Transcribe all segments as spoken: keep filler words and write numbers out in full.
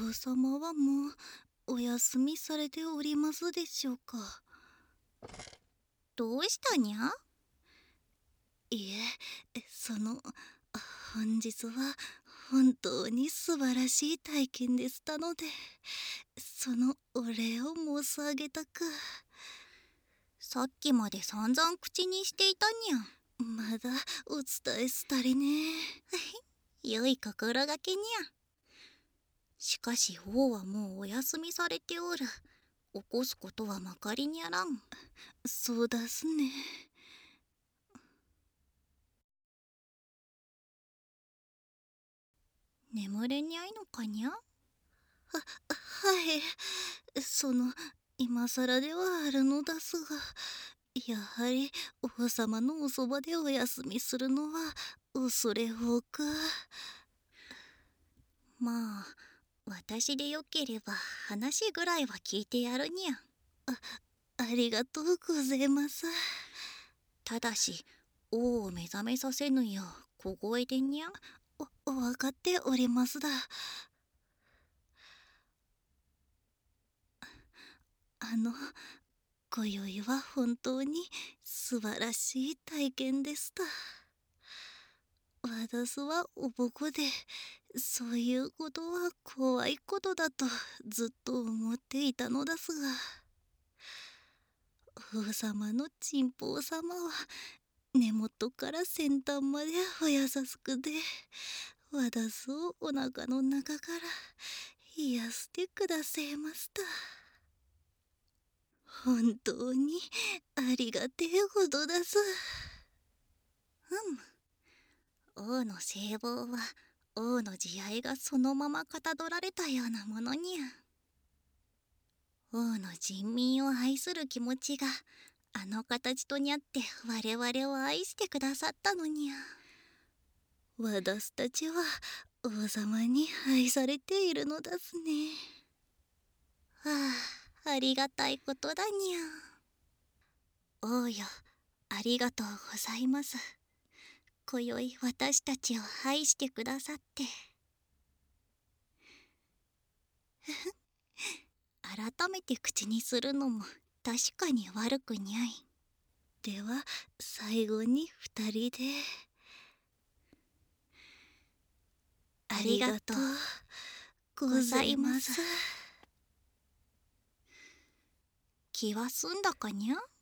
王様はもうお休みされておりますでしょうか。 どうしたにゃ？ いえ、その本日は本当に素晴らしい体験でしたので、そのお礼を申し上げたく。 さっきまで散々口にしていたにゃ。 まだお伝えしたりね。 良い心がけにゃ。しかし王はもうお休みされておる。起こすことはまかりにあらん。 そうだすね。 眠れにゃいのかにゃ？は、 はい。その今更ではあるのですが、やはり王様のおそばでお休みするのは恐れ多く。 まあ私でよければ話ぐらいは聞いてやるにゃ。 あ、ありがとうございます。 ただし王を目覚めさせぬよう小声でにゃ。 わ分かっておりますだ。あの今宵は本当に素晴らしい体験でした。私はおぼこでそういうことは怖いことだとずっと思っていたのですが、王様のチンポウ様は根元から先端までお優しくで、私をお腹の中から癒してくださいました。本当にありがてえことです。 うん、王の聖望は王の慈愛がそのままかたどられたようなものにゃ。王の人民を愛する気持ちがあの形とにゃって我々を愛してくださったのにゃ。 私たちは王様に愛されているのですね。 はあ、ありがたいことだにゃ。王よ、ありがとうございます。今宵私たちを愛してくださって。改めて口にするのも確かに悪くにゃい。 では最後に二人で。 ありがとうございます。 気は済んだかにゃ？ はい。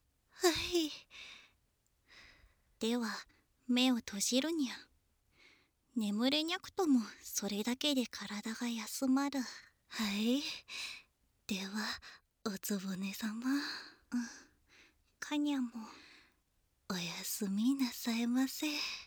では目を閉じるにゃ。眠れにゃくともそれだけで体が休まる。 はい。ではおつぼね様、うん、 かにゃもおやすみなさいませ。